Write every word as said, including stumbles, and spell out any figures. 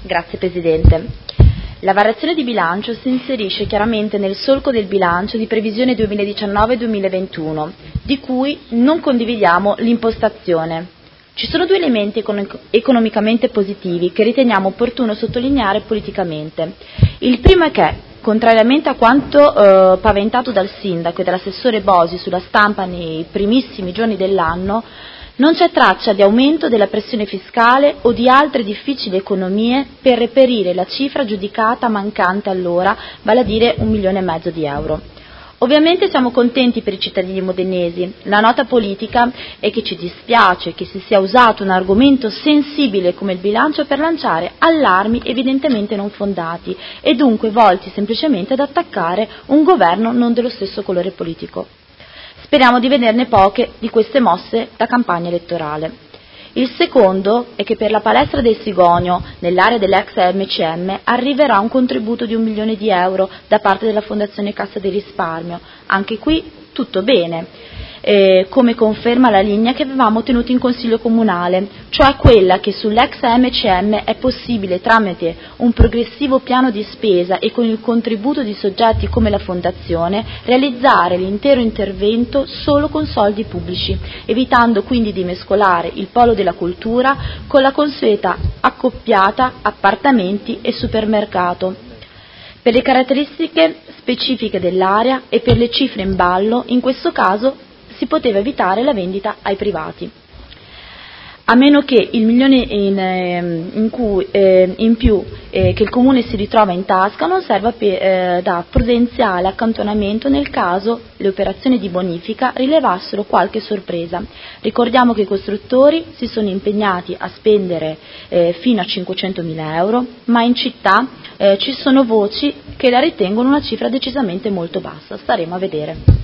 Grazie Presidente. La variazione di bilancio si inserisce chiaramente nel solco del bilancio di previsione duemiladiciannove duemilaventuno, di cui non condividiamo l'impostazione. Ci sono due elementi econ- economicamente positivi che riteniamo opportuno sottolineare politicamente. Il primo è che, contrariamente a quanto eh, paventato dal sindaco e dall'assessore Bosi sulla stampa nei primissimi giorni dell'anno, non c'è traccia di aumento della pressione fiscale o di altre difficili economie per reperire la cifra giudicata mancante allora, vale a dire un milione e mezzo di euro. Ovviamente siamo contenti per i cittadini modenesi. La nota politica è che ci dispiace che si sia usato un argomento sensibile come il bilancio per lanciare allarmi evidentemente non fondati e dunque volti semplicemente ad attaccare un governo non dello stesso colore politico. Speriamo di vederne poche di queste mosse da campagna elettorale. Il secondo è che per la palestra del Sigonio, nell'area dell'ex M C M, arriverà un contributo di un milione di euro da parte della Fondazione Cassa di Risparmio. Anche qui tutto bene, eh, come conferma la linea che avevamo tenuto in Consiglio Comunale, cioè quella che sull'ex M C M è possibile, tramite un progressivo piano di spesa e con il contributo di soggetti come la Fondazione, realizzare l'intero intervento solo con soldi pubblici, evitando quindi di mescolare il polo della cultura con la consueta accoppiata appartamenti e supermercato. Per le caratteristiche specifiche dell'area e per le cifre in ballo, in questo caso si poteva evitare la vendita ai privati. A meno che il milione in, in, cui, eh, in più eh, che il Comune si ritrova in tasca non serva per, eh, da prudenziale accantonamento nel caso le operazioni di bonifica rilevassero qualche sorpresa. Ricordiamo che i costruttori si sono impegnati a spendere eh, fino a cinquecentomila euro, ma in città eh, ci sono voci che la ritengono una cifra decisamente molto bassa. Staremo a vedere.